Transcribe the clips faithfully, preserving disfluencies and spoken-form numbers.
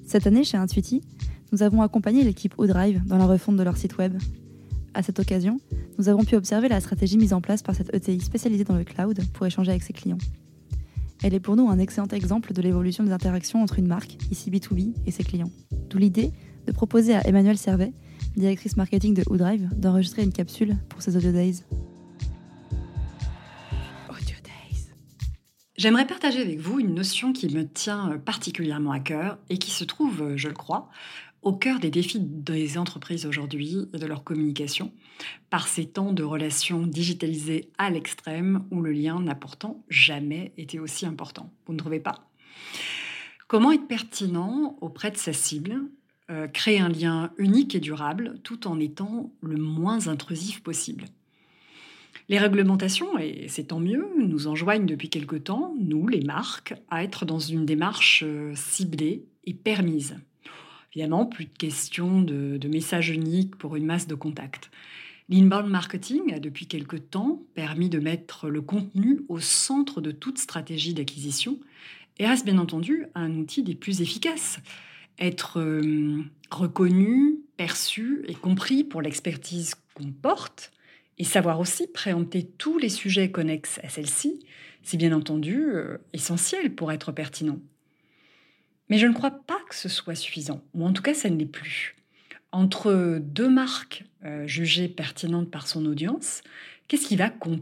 Cette année, chez Intuiti, nous avons accompagné l'équipe ODrive dans la refonte de leur site web. À cette occasion, nous avons pu observer la stratégie mise en place par cette E T I spécialisée dans le cloud pour échanger avec ses clients. Elle est pour nous un excellent exemple de l'évolution des interactions entre une marque, ici B deux B, et ses clients. D'où l'idée de proposer à Emmanuelle Servet, directrice marketing de ODrive, d'enregistrer une capsule pour ces Audio Days. Audio Days. J'aimerais partager avec vous une notion qui me tient particulièrement à cœur et qui se trouve, je le crois, au cœur des défis des entreprises aujourd'hui et de leur communication, par ces temps de relations digitalisées à l'extrême où le lien n'a pourtant jamais été aussi important. Vous ne trouvez pas ? Comment être pertinent auprès de sa cible, euh, créer un lien unique et durable tout en étant le moins intrusif possible ? Les réglementations, et c'est tant mieux, nous enjoignent depuis quelque temps, nous, les marques, à être dans une démarche euh, ciblée et permise. Évidemment, plus de questions de, de messages uniques pour une masse de contacts. L'inbound marketing a depuis quelque temps permis de mettre le contenu au centre de toute stratégie d'acquisition et reste bien entendu un outil des plus efficaces. Être euh, reconnu, perçu et compris pour l'expertise qu'on porte et savoir aussi préempter tous les sujets connexes à celle-ci, c'est bien entendu euh, essentiel pour être pertinent. Mais je ne crois pas que ce soit suffisant, ou en tout cas ça ne l'est plus. Entre deux marques euh, jugées pertinentes par son audience, qu'est-ce qui va compter ?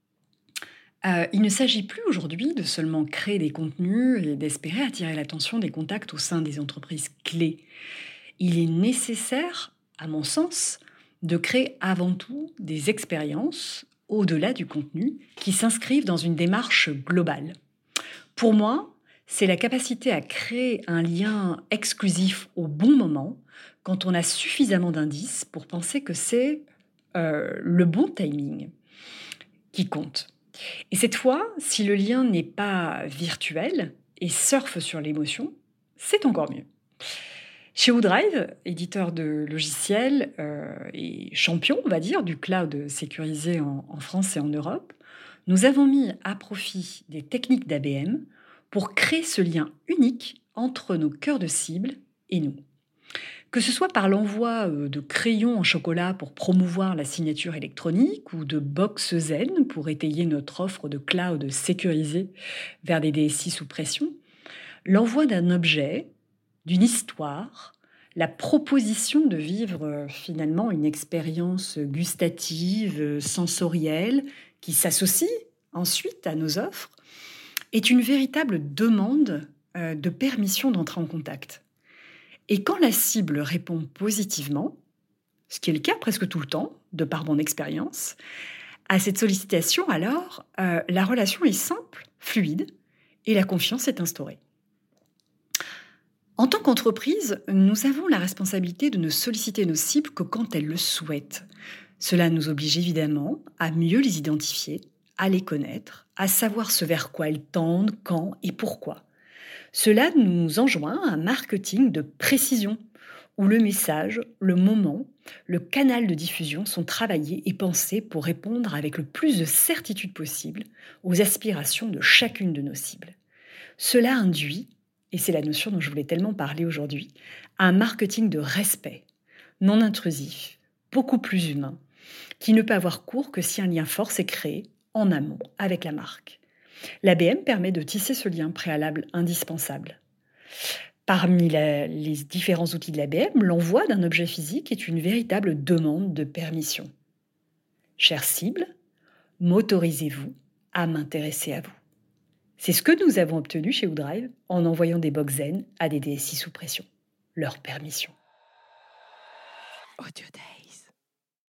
euh, Il ne s'agit plus aujourd'hui de seulement créer des contenus et d'espérer attirer l'attention des contacts au sein des entreprises clés. Il est nécessaire, à mon sens, de créer avant tout des expériences, au-delà du contenu, qui s'inscrivent dans une démarche globale. Pour moi, c'est la capacité à créer un lien exclusif au bon moment, quand on a suffisamment d'indices pour penser que c'est euh, le bon timing qui compte. Et cette fois, si le lien n'est pas virtuel et surfe sur l'émotion, c'est encore mieux. Chez ODrive, éditeur de logiciels euh, et champion, on va dire, du cloud sécurisé en, en France et en Europe, nous avons mis à profit des techniques d'A B M pour créer ce lien unique entre nos cœurs de cible et nous. Que ce soit par l'envoi de crayons en chocolat pour promouvoir la signature électronique ou de box zen pour étayer notre offre de cloud sécurisé vers des D S I sous pression, l'envoi d'un objet, d'une histoire, la proposition de vivre finalement une expérience gustative, sensorielle, qui s'associe ensuite à nos offres, est une véritable demande euh, de permission d'entrer en contact. Et quand la cible répond positivement, ce qui est le cas presque tout le temps, de par mon expérience, à cette sollicitation, alors, euh, la relation est simple, fluide, et la confiance est instaurée. En tant qu'entreprise, nous avons la responsabilité de ne solliciter nos cibles que quand elles le souhaitent. Cela nous oblige évidemment à mieux les identifier, à les connaître, à savoir ce vers quoi elles tendent, quand et pourquoi. Cela nous enjoint un marketing de précision, où le message, le moment, le canal de diffusion sont travaillés et pensés pour répondre avec le plus de certitude possible aux aspirations de chacune de nos cibles. Cela induit, et c'est la notion dont je voulais tellement parler aujourd'hui, un marketing de respect, non intrusif, beaucoup plus humain, qui ne peut avoir cours que si un lien fort s'est créé en amont avec la marque. L'A B M permet de tisser ce lien préalable indispensable. Parmi la, les différents outils de l'A B M, l'envoi d'un objet physique est une véritable demande de permission. Chère cible, m'autorisez-vous à m'intéresser à vous. C'est ce que nous avons obtenu chez ODrive en envoyant des box zen à des D S I sous pression. Leur permission. Audio Day.